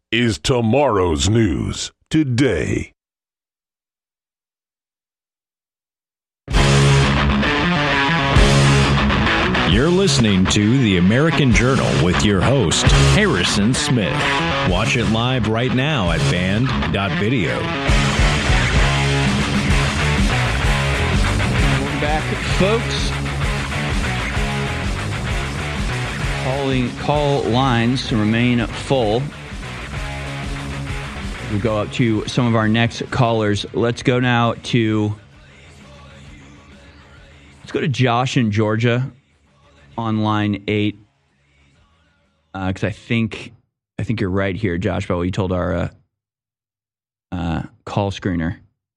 is tomorrow's news today. You're listening to The American Journal with your host, Harrison Smith. Watch it live right now at band.video. Welcome back, folks. Call lines remain full. We go up to some of our next callers. Let's go now to Josh in Georgia on line 8. Because I think you're right here, Josh, about what you told our call screener.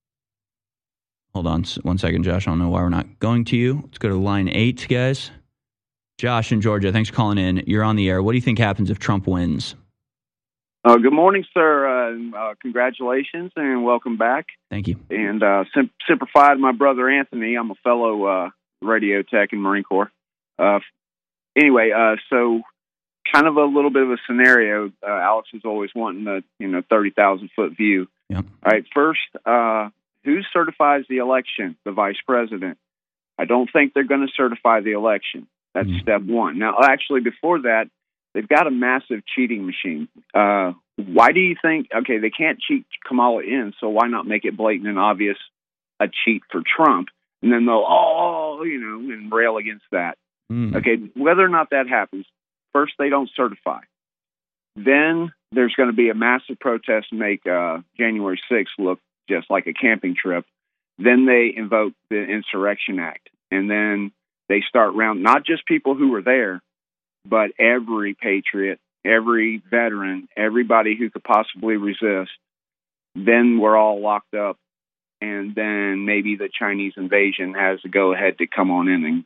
Hold on 1 second, Josh. I don't know why we're not going to you. Let's go to line 8, guys. Josh in Georgia, thanks for calling in. You're on the air. What do you think happens if Trump wins? Good morning, sir. Congratulations and welcome back. Thank you. And simplify to my brother Anthony. I'm a fellow radio tech in Marine Corps. Anyway, so kind of a little bit of a scenario. Alex is always wanting the 30,000-foot view. Yep. All right. First, who certifies the election? The vice president. I don't think they're going to certify the election. That's step one. Now, actually, before that, they've got a massive cheating machine. Why do you think? Okay, they can't cheat Kamala in, so why not make it blatant and obvious a cheat for Trump? And then they'll and rail against that. Okay, whether or not that happens, first they don't certify. Then there's going to be a massive protest to make January 6th look just like a camping trip. Then they invoke the Insurrection Act, and then they start not just people who were there, but every patriot, every veteran, everybody who could possibly resist. Then we're all locked up, and then maybe the Chinese invasion has to go ahead to come on in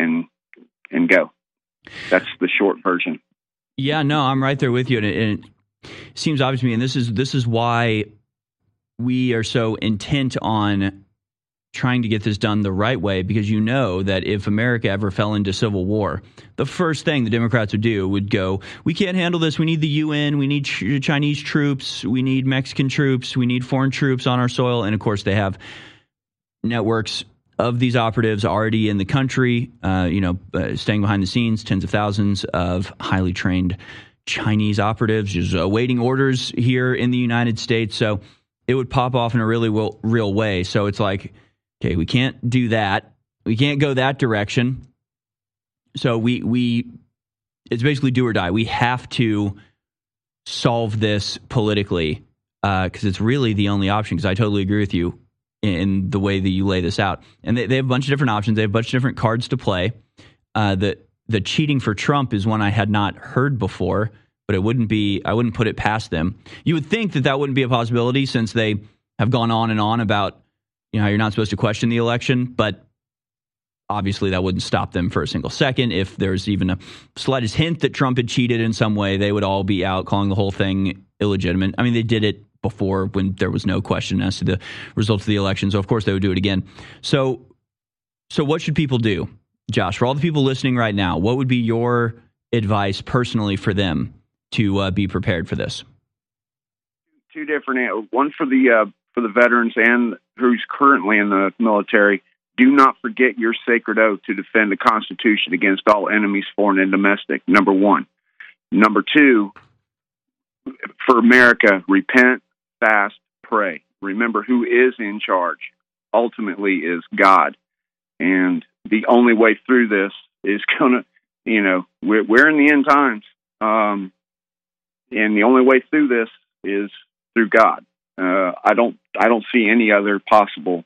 and go. That's the short version. Yeah, no, I'm right there with you, and it seems obvious to me. And this is why we are so intent on trying to get this done the right way, because you know that if America ever fell into civil war, the first thing the Democrats would do would go, we can't handle this. We need the UN. We need Chinese troops. We need Mexican troops. We need foreign troops on our soil. And of course, they have networks of these operatives already in the country, staying behind the scenes, tens of thousands of highly trained Chinese operatives just awaiting orders here in the United States. So it would pop off in a really real way. So it's like, okay, we can't do that. We can't go that direction. So it's basically do or die. We have to solve this politically because it's really the only option, because I totally agree with you in the way that you lay this out. And they have a bunch of different options. They have a bunch of different cards to play. The cheating for Trump is one I had not heard before, but I wouldn't put it past them. You would think that wouldn't be a possibility, since they have gone on and on about how you're not supposed to question the election, but obviously that wouldn't stop them for a single second. If there's even a slightest hint that Trump had cheated in some way, they would all be out calling the whole thing illegitimate. I mean, they did it before when there was no question as to the results of the election, so of course they would do it again. So what should people do, Josh? For all the people listening right now, what would be your advice personally for them to be prepared for this? Two different, one for the veterans and who's currently in the military. Do not forget your sacred oath to defend the Constitution against all enemies, foreign and domestic. Number one. Number two, for America, repent, fast, pray. Remember who is in charge ultimately is God. And the only way through this is we're in the end times. And the only way through this is through God. I don't see any other possible,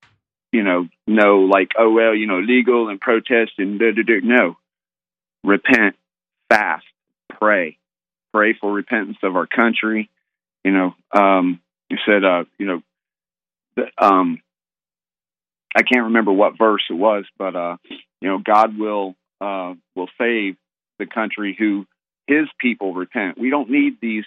legal and protest and no. Repent, fast, pray for repentance of our country. You said, I can't remember what verse it was, but God will save the country who His people repent. We don't need these.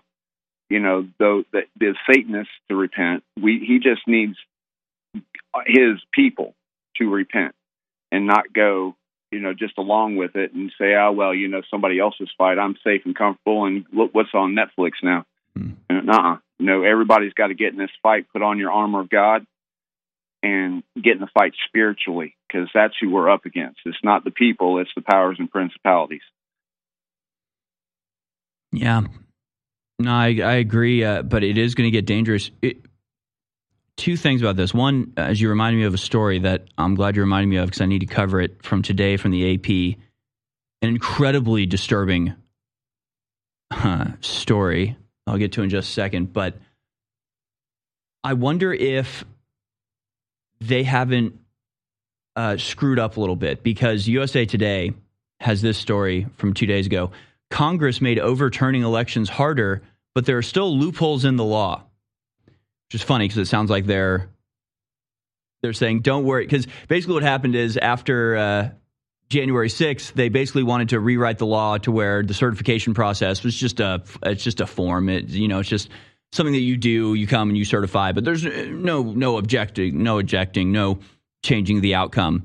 The Satanists to repent. He just needs his people to repent and not go, just along with it and say, somebody else's fight. I'm safe and comfortable, and look what's on Netflix now. No, everybody's got to get in this fight, put on your armor of God, and get in the fight spiritually, because that's who we're up against. It's not the people, it's the powers and principalities. Yeah. No, I agree, but it is going to get dangerous. Two things about this. One, as you reminded me of a story that I'm glad you reminded me of, because I need to cover it, from today from the AP. An incredibly disturbing story I'll get to in just a second, but I wonder if they haven't screwed up a little bit, because USA Today has this story from 2 days ago. Congress made overturning elections harder, but there are still loopholes in the law. Which is funny, because it sounds like they're saying, don't worry. Because basically what happened is, after January 6th, they basically wanted to rewrite the law to where the certification process was just a form. It's just something that you do, you come and you certify, but there's no objecting, no changing the outcome.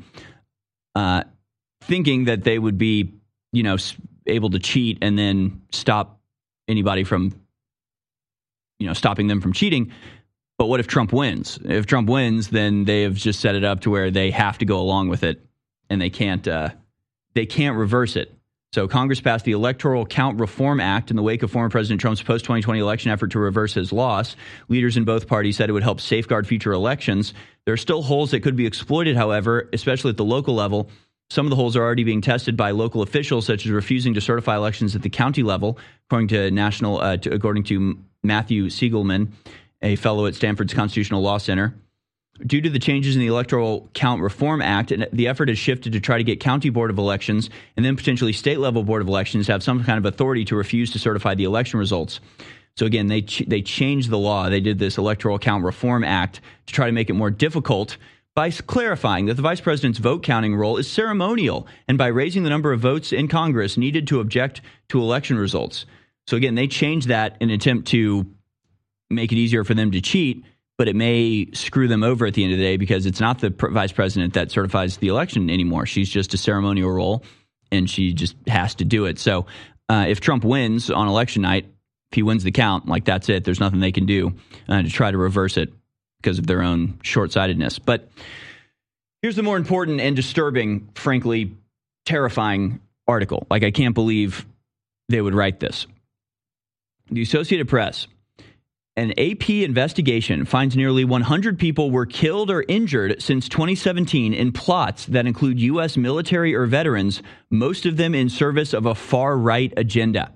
Thinking that they would be, able to cheat and then stop anybody from, stopping them from cheating. But what if Trump wins? If Trump wins, then they have just set it up to where they have to go along with it, and they can't reverse it. So Congress passed the Electoral Count Reform Act in the wake of former President Trump's post-2020 election effort to reverse his loss. Leaders in both parties said it would help safeguard future elections. There are still holes that could be exploited, however, especially at the local level. Some of the holes are already being tested by local officials, such as refusing to certify elections at the county level, according to Matthew Siegelman, a fellow at Stanford's Constitutional Law Center. Due to the changes in the Electoral Count Reform Act, the effort has shifted to try to get county board of elections and then potentially state-level board of elections to have some kind of authority to refuse to certify the election results. So again, they changed the law. They did this Electoral Count Reform Act to try to make it more difficult by clarifying that the vice president's vote counting role is ceremonial, and by raising the number of votes in Congress needed to object to election results. So again, they changed that in an attempt to make it easier for them to cheat, but it may screw them over at the end of the day, because it's not the vice president that certifies the election anymore. She's just a ceremonial role, and she just has to do it. So if Trump wins on election night, if he wins the count, that's it. There's nothing they can do to try to reverse it because of their own short-sightedness. But here's the more important and disturbing, frankly, terrifying article. I can't believe they would write this. The Associated Press. An AP investigation finds nearly 100 people were killed or injured since 2017 in plots that include U.S. military or veterans, most of them in service of a far-right agenda.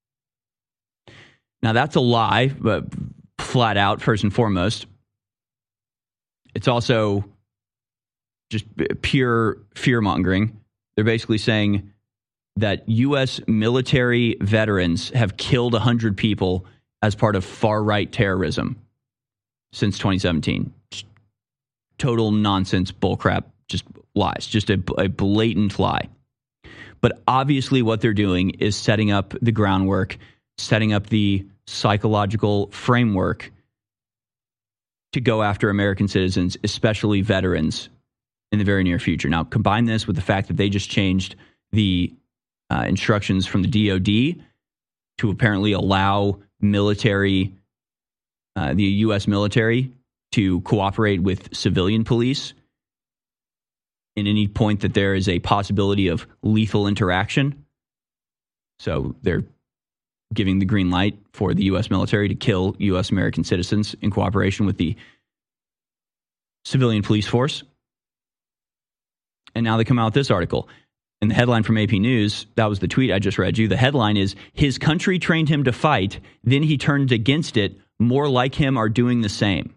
Now, that's a lie, but flat out, first and foremost. It's also just pure fear-mongering. They're basically saying that U.S. military veterans have killed 100 people as part of far-right terrorism since 2017. Total nonsense, bullcrap, just lies, just a blatant lie. But obviously what they're doing is setting up the groundwork, setting up the psychological framework to go after American citizens, especially veterans, in the very near future. Now, combine this with the fact that they just changed the instructions from the DOD to apparently allow military, the U.S. military, to cooperate with civilian police in any point that there is a possibility of lethal interaction. So they're giving the green light for the U.S. military to kill U.S. American citizens in cooperation with the civilian police force. And now they come out with this article. And the headline from AP News, that was the tweet I just read you. The headline is, "His country trained him to fight, then he turned against it. More like him are doing the same."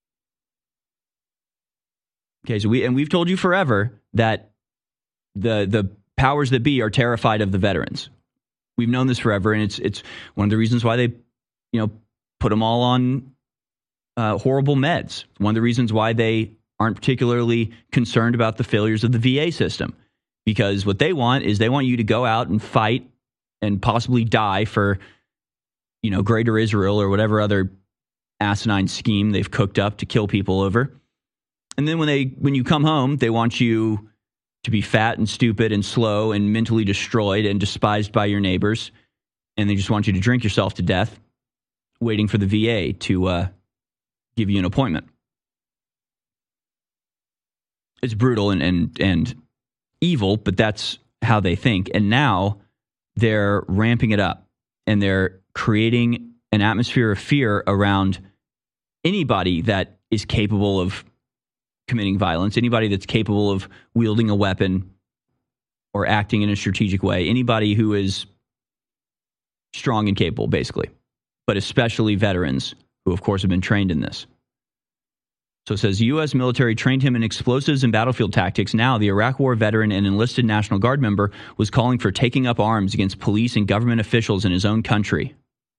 Okay, so we've told you forever that the powers that be are terrified of the veterans. We've known this forever, and it's one of the reasons why they, put them all on horrible meds. One of the reasons why they aren't particularly concerned about the failures of the VA system. Because what they want is they want you to go out and fight and possibly die for, Greater Israel or whatever other asinine scheme they've cooked up to kill people over. And then when you come home, they want you to be fat and stupid and slow and mentally destroyed and despised by your neighbors. And they just want you to drink yourself to death waiting for the VA to give you an appointment. It's brutal and evil, but that's how they think. And now they're ramping it up, and they're creating an atmosphere of fear around anybody that is capable of committing violence, anybody that's capable of wielding a weapon or acting in a strategic way, anybody who is strong and capable, basically, but especially veterans who, of course, have been trained in this. So it says, U.S. military trained him in explosives and battlefield tactics. Now, the Iraq War veteran and enlisted National Guard member was calling for taking up arms against police and government officials in his own country.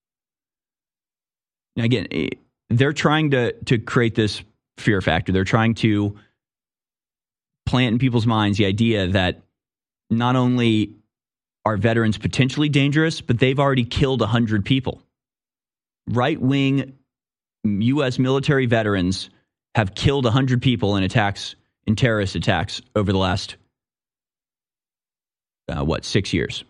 Now, again, they're trying to create this fear factor. They're trying to plant in people's minds the idea that not only are veterans potentially dangerous, but they've already killed 100 people. Right-wing U.S. military veterans have killed 100 people in attacks, in terrorist attacks over the last, 6 years?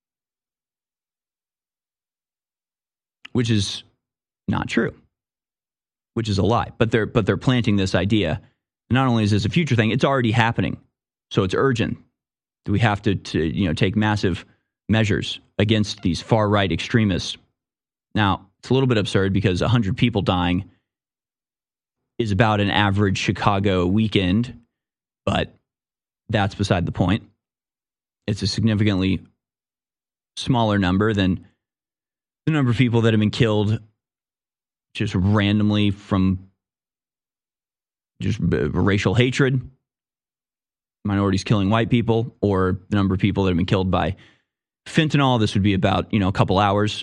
Which is not true. Which is a lie. But they're planting this idea. Not only is this a future thing, it's already happening. So it's urgent. We have to take massive measures against these far-right extremists. Now, it's a little bit absurd because 100 people dying is about an average Chicago weekend, but that's beside the point. It's a significantly smaller number than the number of people that have been killed just randomly from just racial hatred, minorities killing white people, or the number of people that have been killed by fentanyl. This would be about, a couple hours